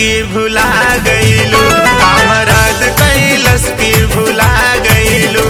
की भुला गईलू, कामराद कैलस की भुला गईलू।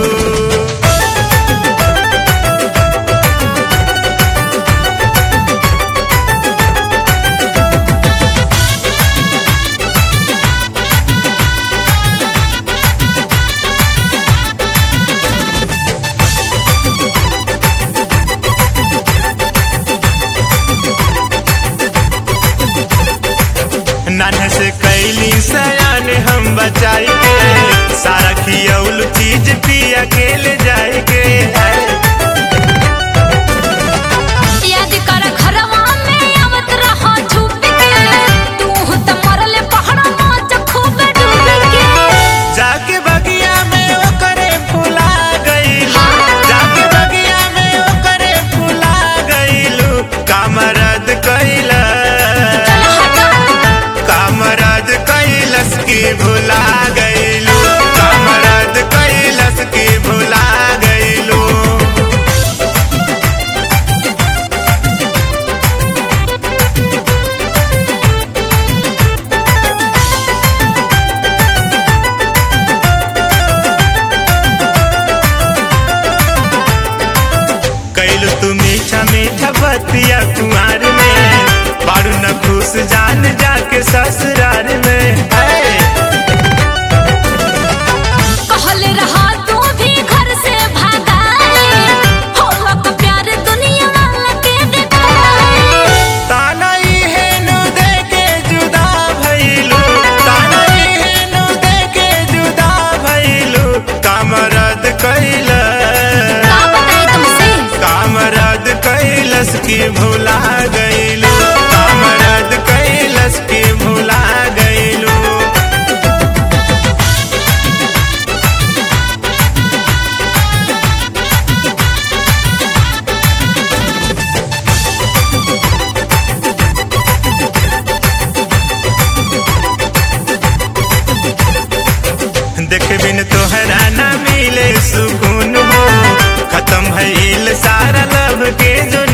नान्हे से कैली सयान हम बचाई के, सारा खियौल चीज पिया के ले जाए के। याद कर घरवा में आवत रहा छुप के, तू त मरले पहाड़ा नाच खूब डूब के। जाके बगिया में ओकरे फुला गईलू, जाके बगिया में ओकरे फुला गईलू। कामराद कैला, कामराद कैलस की भुला गईलू, कामराद कैलस की भुला गईलू। कैलू तू मीठा मीठा बतिया कुंवार में, बारू न खुश जान जाके ससुराल में। कहले रहा तू भी घर से भागाई, होला तो प्यार दुनिया वाला के देखाई। ताना इहेनु देके जुदा भइलू, ताना इहेनु देके जुदा भइलू। कामराद कैला, का बताई तुमसे, कामराद कैलस की भुला गईलू, कामराद कैलस की भुला गईलू। देखे बिन तोहरा ना मिले सुकून हो, खत्म भइल सारा लब के जो